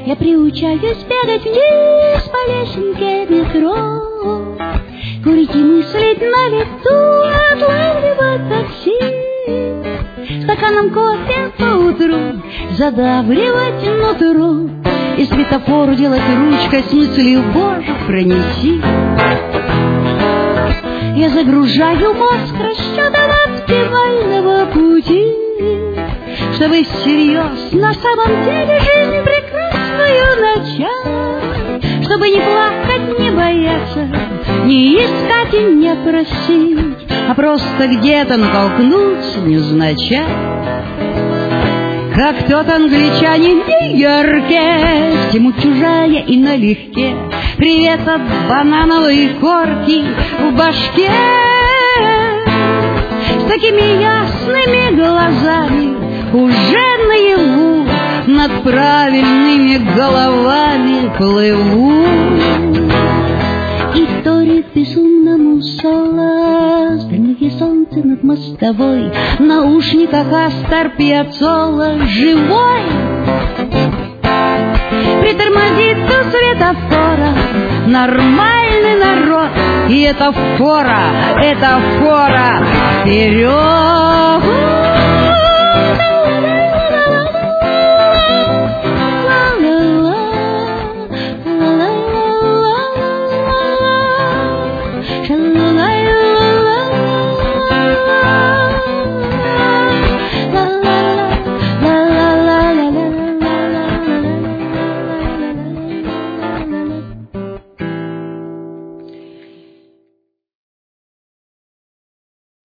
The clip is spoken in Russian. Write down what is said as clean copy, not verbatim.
Я приучаюсь бегать вниз по лесенке метро, курить и мыслить на лету, отлавливать такси, стаканом кофе поутру задавливать нутру и светофору делать ручкой с мыслью «Боже, пронеси». Я загружаю мозг расчетом оптимального пути, чтобы всерьез на самом деле жизнь прекрасную начать, чтобы не плакать, не бояться, не искать и не просить, а просто где-то натолкнуться невзначай. Как тот англичанин в Нью-Йорке, всему чужая и налегке, привет от банановой корки в башке. С такими ясными глазами уже наяву над правильными головами плыву. И вторит безумному соло стальные солнце над мостовой, в наушниках Астор Пиаццолла живой. Притормозит у светофора нормальный народ, и это фора вперед.